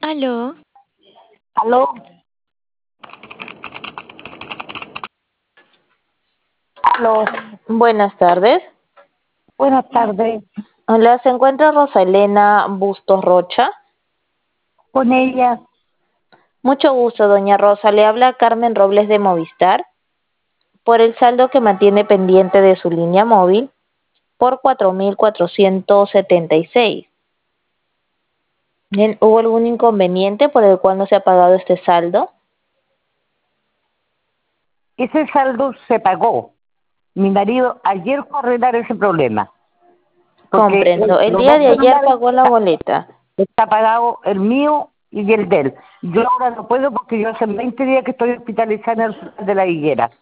Aló, Aló, aló, Buenas tardes. buenas tardes. Hola, ¿se encuentra Rosalena Bustos Rocha? Con ella, Mucho gusto, doña Rosa. Le habla Carmen Robles de Movistar por el saldo que mantiene pendiente de su línea móvil por 4.476. Bien, ¿hubo algún inconveniente por el cual no se ha pagado este saldo? ese saldo se pagó. Mi marido ayer fue a arreglar ese problema, porque Comprendo. El los día dos de ayer celulares pagó la boleta. está pagado el mío y el de él. Yo ahora no puedo porque yo hace 20 días que estoy hospitalizada en el hospital de la Higuera.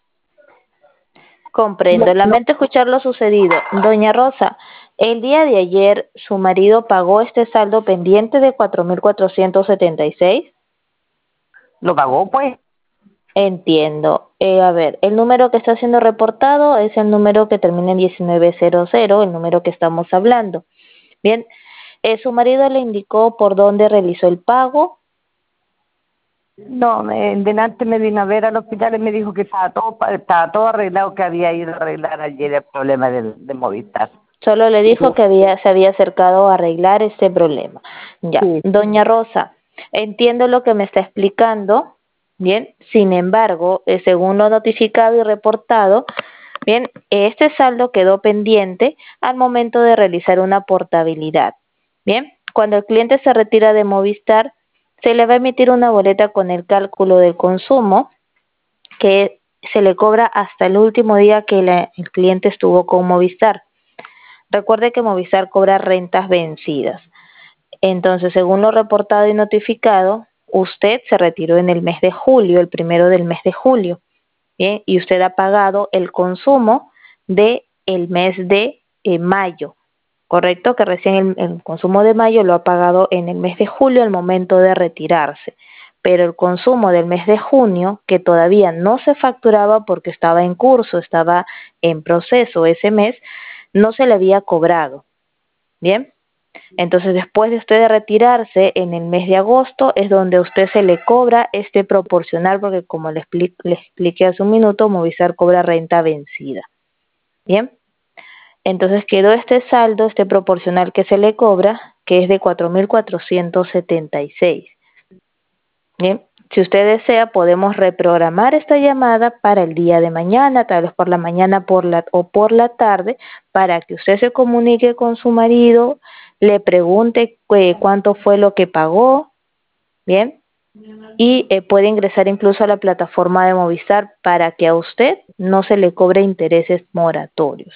Comprendo. Lamento escuchar lo sucedido. Doña Rosa, el día de ayer su marido pagó este saldo pendiente de 4.476. ¿Lo pagó pues? Entiendo. A ver, el número que está siendo reportado es el número que termina en 1900, el número que estamos hablando. Bien, su marido le indicó por dónde realizó el pago. No, delante me vino a ver al hospital y me dijo que estaba todo arreglado, que había ido a arreglar ayer el problema de Movistar. Solo le dijo que se había acercado a arreglar este problema. Ya, Sí. doña Rosa, entiendo lo que me está explicando. Bien, sin embargo, según lo notificado y reportado, bien, este saldo quedó pendiente al momento de realizar una portabilidad. Bien, cuando el cliente se retira de Movistar, se le va a emitir una boleta con el cálculo del consumo que se le cobra hasta el último día que el cliente estuvo con Movistar. Recuerde que Movistar cobra rentas vencidas. Entonces, según lo reportado y notificado, usted se retiró en el mes de julio, el primero del mes de julio. Bien, y usted ha pagado el consumo de el mes de mayo, correcto, que recién el consumo de mayo lo ha pagado en el mes de julio al momento de retirarse, pero el consumo del mes de junio, que todavía no se facturaba porque estaba en curso, estaba en proceso ese mes, no se le había cobrado. Bien, entonces después de usted de retirarse en el mes de agosto es donde a usted se le cobra este proporcional, porque como le expliqué hace un minuto, Movistar cobra renta vencida. Bien, entonces quedó este saldo, este proporcional que se le cobra, que es de 4.476. Bien, si usted desea, podemos reprogramar esta llamada para el día de mañana, tal vez por la mañana o por la tarde, para que usted se comunique con su marido, le pregunte cuánto fue lo que pagó, bien, y puede ingresar incluso a la plataforma de Movistar para que a usted no se le cobre intereses moratorios.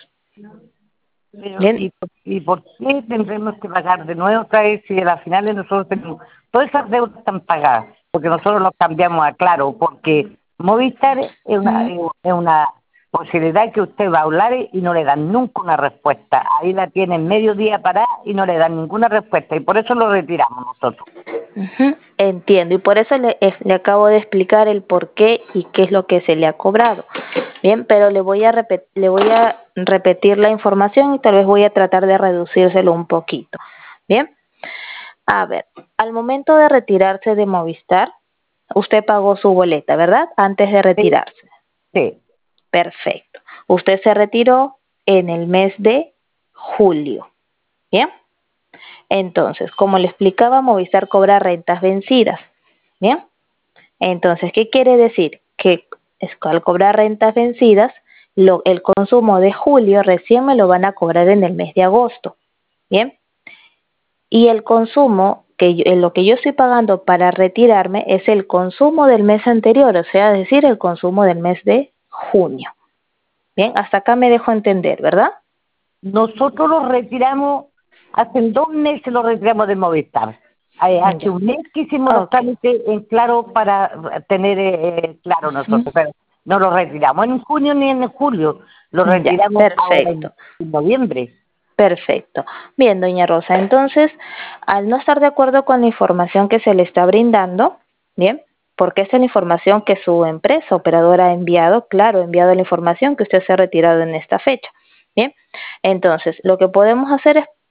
Pero, Bien, ¿y por qué tendremos que pagar de nuevo otra vez si al final nosotros tenemos, todas esas deudas están pagadas? Porque nosotros los cambiamos a Claro, porque Movistar es una posibilidad que usted va a hablar y no le dan nunca una respuesta. Ahí la tienen medio día parada y no le dan ninguna respuesta y por eso lo retiramos nosotros. entiendo, y por eso le acabo de explicar el por qué y qué es lo que se le ha cobrado. Bien, pero le voy a repetir la información y tal vez voy a tratar de reducírselo un poquito. Bien, a ver, al momento de retirarse de Movistar, usted pagó su boleta, ¿verdad? Antes de Sí, retirarse. sí, Perfecto. Usted se retiró en el mes de julio. Bien. Entonces, como le explicaba, Movistar cobra rentas vencidas. Bien. Entonces, ¿qué quiere decir? Que al cobrar rentas vencidas, el consumo de julio recién me lo van a cobrar en el mes de agosto. Bien. Y el consumo, en lo que yo estoy pagando para retirarme, es el consumo del mes anterior, o sea, es decir, el consumo del mes de junio. Bien, hasta acá me dejo entender, ¿verdad? nosotros los retiramos, hace 2 meses los retiramos de Movistar. Hace Ya. un mes que hicimos los Ok. trámites en Claro para tener Claro nosotros, pero no los retiramos en junio ni en julio, los Ya, retiramos ahora perfecto. en noviembre. Perfecto. Bien, doña Rosa, entonces, al no estar de acuerdo con la información que se le está brindando, bien, porque esta es la información que su empresa operadora ha enviado, claro, ha enviado la información que usted se ha retirado en esta fecha. Bien, entonces, lo que podemos hacer es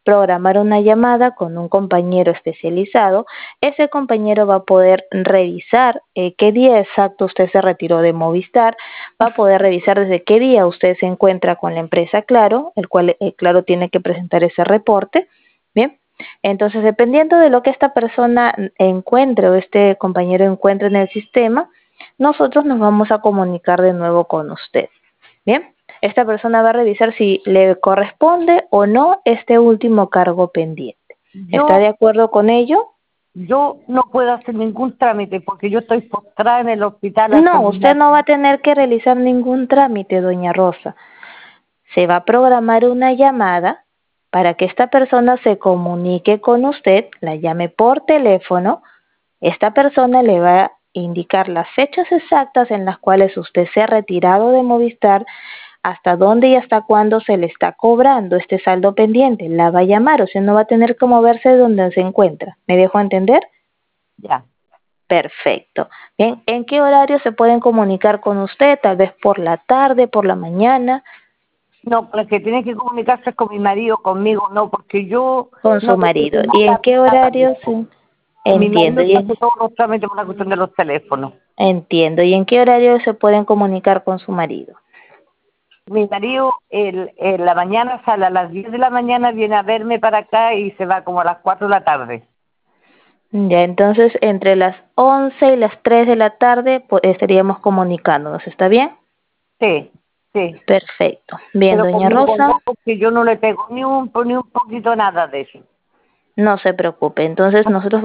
programar una llamada con un compañero especializado. Ese compañero va a poder revisar qué día exacto usted se retiró de Movistar, va a poder revisar desde qué día usted se encuentra con la empresa Claro, el cual Claro tiene que presentar ese reporte. Bien, entonces dependiendo de lo que esta persona encuentre o este compañero encuentre en el sistema, nosotros nos vamos a comunicar de nuevo con usted. Bien, esta persona va a revisar si le corresponde o no este último cargo pendiente. ¿Está de acuerdo con ello? Yo no puedo hacer ningún trámite porque yo estoy postrada en el hospital hasta No, usted no va a tener que realizar ningún trámite, doña Rosa. Se va a programar una llamada para que esta persona se comunique con usted, la llame por teléfono. Esta persona le va a indicar las fechas exactas en las cuales usted se ha retirado de Movistar, hasta dónde y hasta cuándo se le está cobrando este saldo pendiente. La va a llamar, o sea, no va a tener que moverse de donde se encuentra. ¿Me dejo entender? Ya. Perfecto. Bien, ¿en qué horario se pueden comunicar con usted? Tal vez por la tarde, por la mañana. No, pero es que tiene que comunicarse con mi marido, conmigo, no, porque yo Con no su me puedo marido. ¿Y en nada, qué nada horario de se...? eso. Mi Entiendo, marido se hace todos los trámites por la cuestión de los teléfonos. entiendo. ¿Y en qué horario se pueden comunicar con su marido? Mi marido en la mañana sale a las 10 de la mañana, viene a verme para acá y se va como a las 4 de la tarde. Ya, entonces entre las 11 y las 3 de la tarde estaríamos comunicándonos, ¿está bien? Sí, sí. Perfecto. Bien, Pero doña conmigo Rosa, no, porque yo no le pego ni un poquito nada de eso. no se preocupe. Entonces nosotros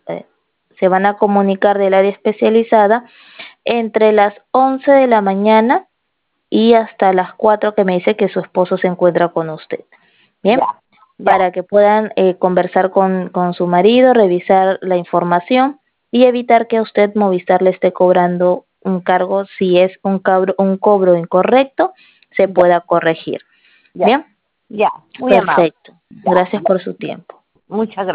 se van a comunicar del área especializada entre las 11 de la mañana y hasta las 4 que me dice que su esposo se encuentra con usted. Bien, Ya, ya, para que puedan conversar con su marido, revisar la información y evitar que a usted Movistar le esté cobrando un cargo. Si es un cobro incorrecto, se ya, pueda corregir. ya, Bien, ya. Muy amable. perfecto. Ya, Gracias ya. por su tiempo. Muchas gracias.